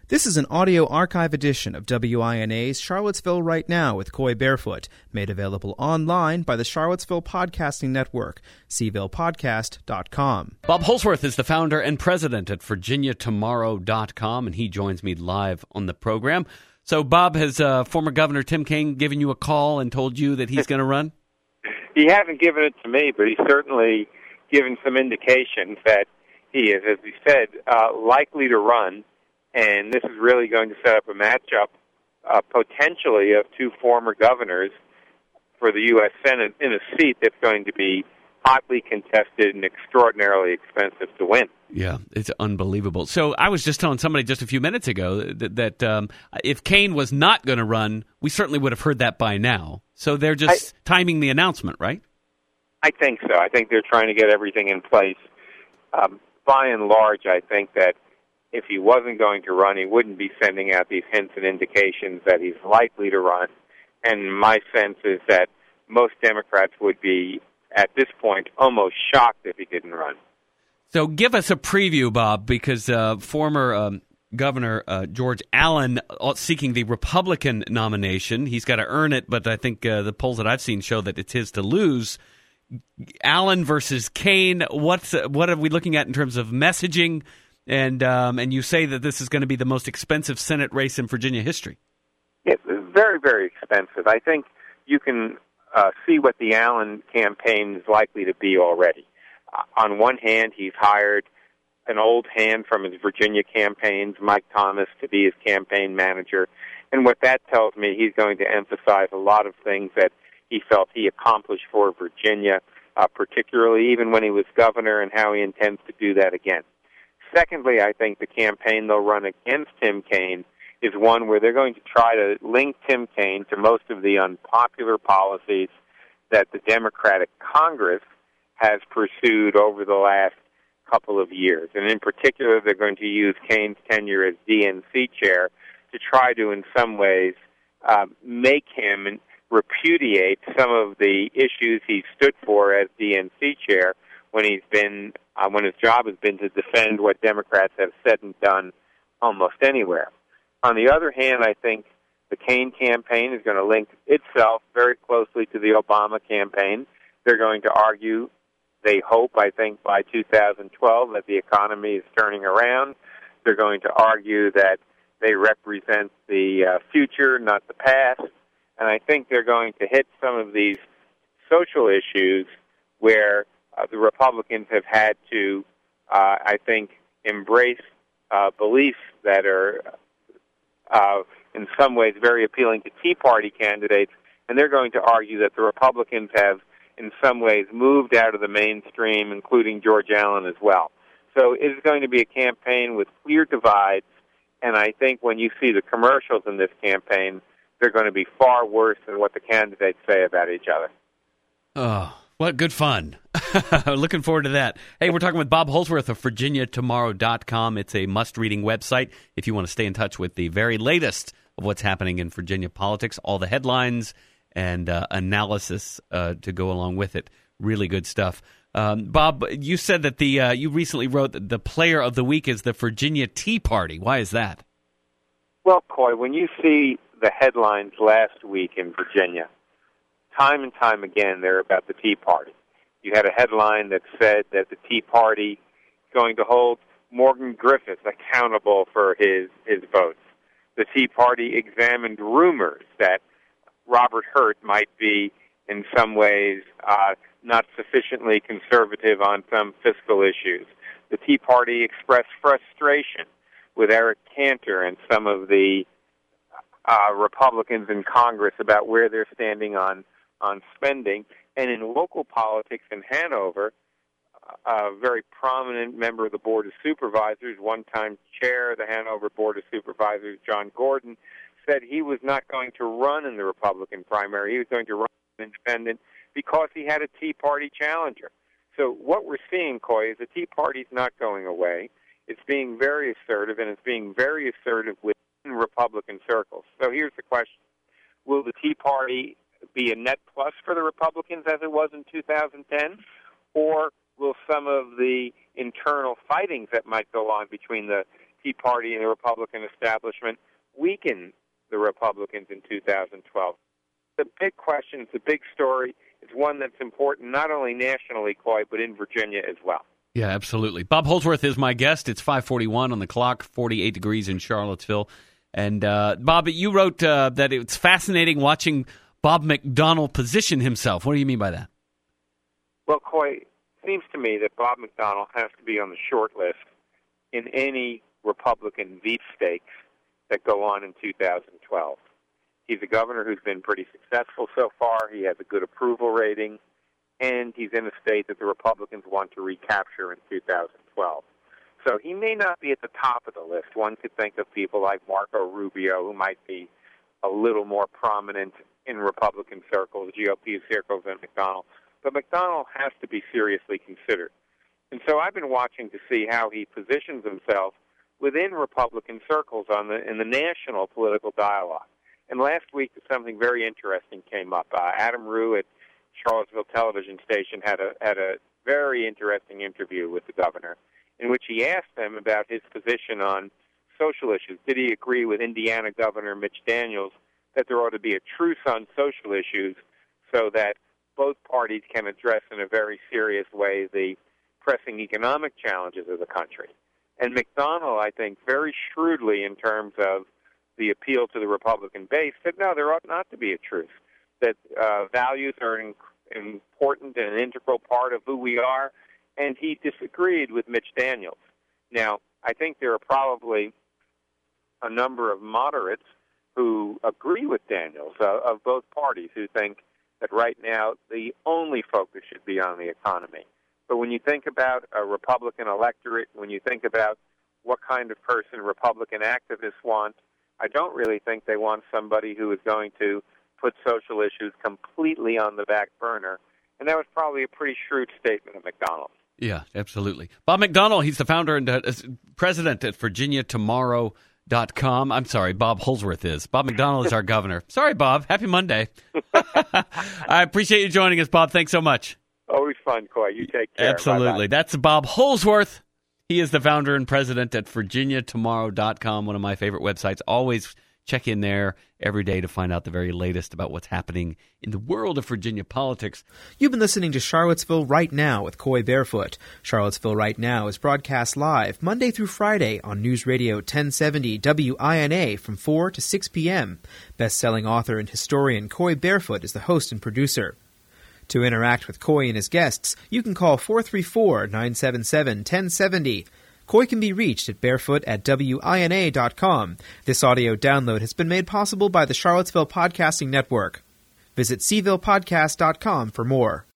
This is an audio archive edition of WINA's Charlottesville Right Now with Coy Barefoot, made available online by the Charlottesville Podcasting Network, cvillepodcast.com. Bob Holsworth is the founder and president at VirginiaTomorrow.com, and he joins me live on the program. So, Bob, has former Governor Tim Kaine given you a call and told you that he's going to run? He hasn't given it to me, but he's certainly given some indications that he is, as he said, likely to run. And this is really going to set up a matchup, potentially, of two former governors for the U.S. Senate in a seat that's going to be hotly contested and extraordinarily expensive to win. Yeah, it's unbelievable. So I was just telling somebody just a few minutes ago that if Kaine was not going to run, we certainly would have heard that by now. So they're just timing the announcement, right? I think so. I think they're trying to get everything in place. By and large, I think that if he wasn't going to run, he wouldn't be sending out these hints and indications that he's likely to run. And my sense is that most Democrats would be, at this point, almost shocked if he didn't run. So give us a preview, Bob, because former Governor George Allen seeking the Republican nomination. He's got to earn it, but I think the polls that I've seen show that it's his to lose. Allen versus Kaine, what are we looking at in terms of messaging? And you say that this is going to be the most expensive Senate race in Virginia history. It's very, very expensive. I think you can see what the Allen campaign is likely to be already. On one hand, he's hired an old hand from his Virginia campaigns, Mike Thomas, to be his campaign manager. And what that tells me, he's going to emphasize a lot of things that he felt he accomplished for Virginia, particularly even when he was governor, and how he intends to do that again. Secondly, I think the campaign they'll run against Tim Kaine is one where they're going to try to link Tim Kaine to most of the unpopular policies that the Democratic Congress has pursued over the last couple of years. And in particular, they're going to use Kaine's tenure as DNC chair to try to, in some ways, make him repudiate some of the issues he stood for as DNC chair when he's been when his job has been to defend what Democrats have said and done almost anywhere. On the other hand, I think the Kaine campaign is going to link itself very closely to the Obama campaign. They're going to argue, they hope, I think, by 2012 that the economy is turning around. They're going to argue that they represent the future, not the past. And I think they're going to hit some of these social issues where the Republicans have had to, I think, embrace beliefs that are in some ways very appealing to Tea Party candidates, and they're going to argue that the Republicans have in some ways moved out of the mainstream, including George Allen as well. So it is going to be a campaign with clear divides, and I think when you see the commercials in this campaign, they're going to be far worse than what the candidates say about each other. Oh, what good fun. Looking forward to that. Hey, we're talking with Bob Holsworth of VirginiaTomorrow.com. It's a must-reading website if you want to stay in touch with the very latest of what's happening in Virginia politics, all the headlines and analysis to go along with it. Really good stuff. Bob, you said that you recently wrote that the player of the week is the Virginia Tea Party. Why is that? Well, Coy, when you see the headlines last week in Virginia, time and time again, they're about the Tea Party. You had a headline that said that the Tea Party is going to hold Morgan Griffith accountable for his votes. The Tea Party examined rumors that Robert Hurt might be, in some ways, not sufficiently conservative on some fiscal issues. The Tea Party expressed frustration with Eric Cantor and some of the Republicans in Congress about where they're standing on spending. And in local politics in Hanover, a very prominent member of the Board of Supervisors, one-time chair of the Hanover Board of Supervisors, John Gordon, said he was not going to run in the Republican primary. He was going to run as an independent because he had a Tea Party challenger. So what we're seeing, Coy, is the Tea Party's not going away. It's being very assertive, and it's being very assertive within Republican circles. So here's the question. Will the Tea Party be a net plus for the Republicans as it was in 2010, or will some of the internal fightings that might go on between the Tea Party and the Republican establishment weaken the Republicans in 2012. The big question, it's a big story. It's one that's important not only nationally, Coy, but in Virginia as well. Yeah, absolutely. Bob Holsworth is my guest. It's 5:41 on the clock, 48 degrees in Charlottesville. And, Bob, you wrote that it's fascinating watching Bob McDonnell position himself. What do you mean by that? Well, Coy, it seems to me that Bob McDonnell has to be on the short list in any Republican sweepstakes that go on in 2012. He's a governor who's been pretty successful so far. He has a good approval rating, and he's in a state that the Republicans want to recapture in 2012. So he may not be at the top of the list. One could think of people like Marco Rubio, who might be a little more prominent in Republican circles, GOP circles, than McDonnell. But McDonnell has to be seriously considered. And so I've been watching to see how he positions himself within Republican circles in the national political dialogue. And last week, something very interesting came up. Adam Rue at Charlottesville television station had a very interesting interview with the governor, in which he asked him about his position on social issues. Did he agree with Indiana Governor Mitch Daniels that there ought to be a truce on social issues so that both parties can address in a very serious way the pressing economic challenges of the country? And McDonnell, I think, very shrewdly in terms of the appeal to the Republican base, said, no, there ought not to be a truce, that values are an important and an integral part of who we are, and he disagreed with Mitch Daniels. Now, I think there are probably a number of moderates who agree with Daniels of both parties, who think that right now the only focus should be on the economy. But when you think about a Republican electorate, when you think about what kind of person Republican activists want, I don't really think they want somebody who is going to put social issues completely on the back burner. And that was probably a pretty shrewd statement of McDonnell. Yeah, absolutely. Bob McDonnell, he's the founder and president at VirginiaTomorrow.com. I'm sorry, Bob Holsworth is. Bob McDonnell is our governor. Sorry, Bob. Happy Monday. I appreciate you joining us, Bob. Thanks so much. Always fun, Coy. You take care. Absolutely. Bye-bye. That's Bob Holsworth. He is the founder and president at VirginiaTomorrow.com, one of my favorite websites. Always check in there every day to find out the very latest about what's happening in the world of Virginia politics. You've been listening to Charlottesville Right Now with Coy Barefoot. Charlottesville Right Now is broadcast live Monday through Friday on News Radio 1070 WINA from 4 to 6 p.m. Best-selling author and historian Coy Barefoot is the host and producer. To interact with Coy and his guests, you can call 434-977-1070. Coy can be reached at barefoot@wina.com. This audio download has been made possible by the Charlottesville Podcasting Network. Visit cvillepodcast.com for more.